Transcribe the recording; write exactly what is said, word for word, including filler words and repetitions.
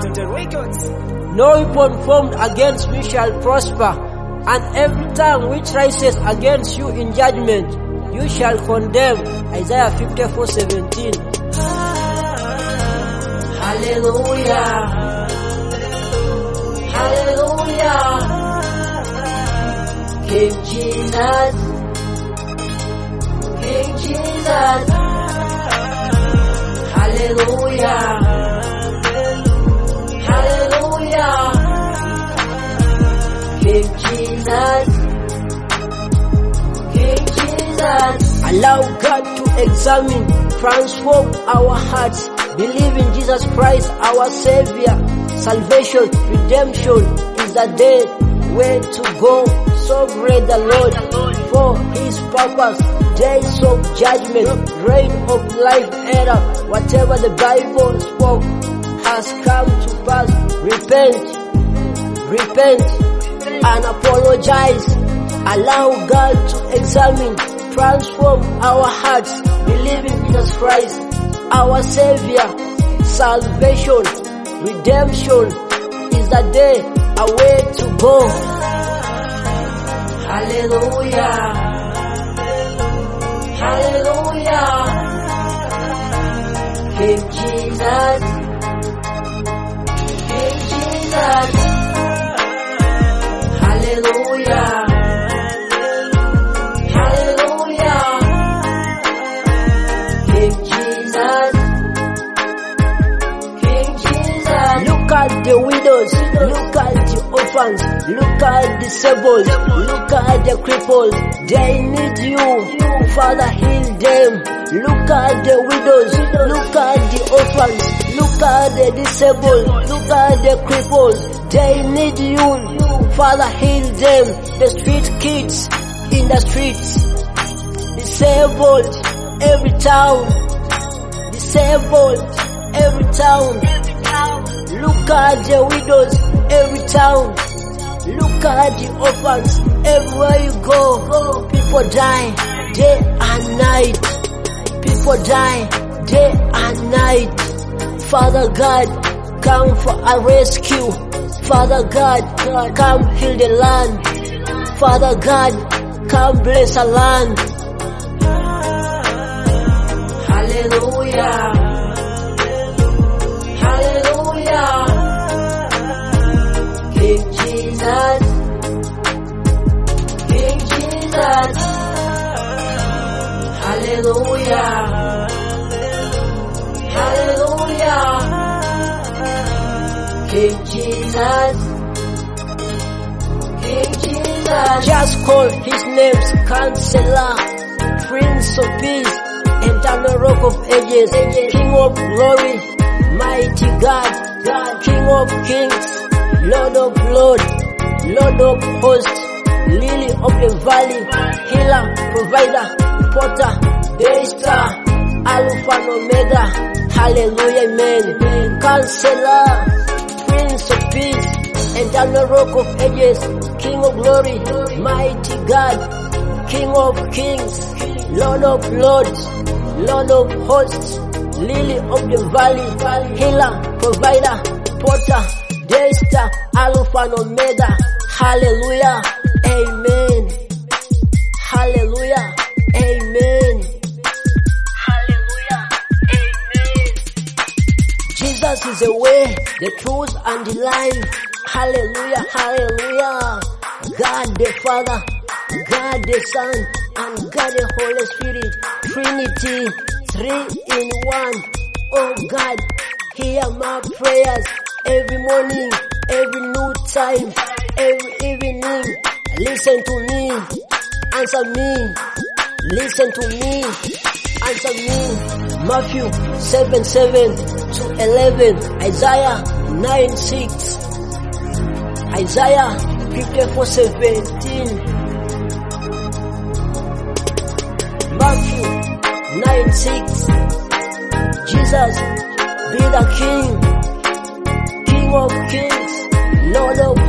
No weapon formed against me shall prosper, and every tongue which rises against you in judgment, you shall condemn. Isaiah fifty-four seventeen. Hallelujah. Hallelujah. King Jesus. King Jesus. Hallelujah. Hallelujah. King Jesus. King Jesus. Allow God to examine, transform our hearts. Believe in Jesus Christ, our Savior. Salvation, redemption is the day way to go. So great the Lord for His purpose. Days of judgment, reign of life era. Whatever the Bible spoke has come to pass. Repent, repent, and apologize. Allow God to examine, transform our hearts. Believe in Jesus Christ, our Savior. Salvation, redemption is the day, a way to go. Hallelujah. Hallelujah. King Jesus. King Jesus. Hallelujah. Hallelujah. King Jesus. King Jesus. Look at the widows. Look at the orphans. Look at the disabled. Look at the crippled. They need you. Father, heal them. Look at the widows. Look at the orphans. Look at the disabled. Look at the cripples. They need you. Father, heal them. The street kids in the streets. Disabled every town. Disabled every town. Look at the widows every town. Look at the orphans everywhere you go. People die day and night. People die day and night. Father God, come for a rescue. Father God, come heal the land. Father God, come bless our land. Hallelujah. Hallelujah. King Jesus. King Jesus. Hallelujah. Hallelujah. King Jesus. King Jesus. Just call His names, Counselor, Prince of Peace, Eternal Rock of Ages, King of Glory, Mighty God, God, King of Kings, Lord of Lords, Lord of Hosts, Lily of the Valley, Healer, Provider, Potter, Daystar, Alpha and Omega. Hallelujah, amen. Counselor, Prince of Peace, Eternal Rock of Ages, King of Glory, Mighty God, King of Kings, Lord of Lords, Lord of Hosts, Lily of the Valley, Healer, Provider, Potter, Daystar, Alpha and Omega. Hallelujah, amen. Hallelujah, amen. Hallelujah, amen. Jesus is the way, the truth, and the life. Hallelujah, hallelujah. God the Father, God the Son, and God the Holy Spirit. Trinity, three in one. Oh God, hear my prayers every morning, every new time, every evening. Listen to me, answer me. Listen to me, answer me. Matthew seven seven to eleven, Isaiah nine six, Isaiah fifty-four seventeen, Matthew nine six. Jesus be the King, King of Kings, Lord of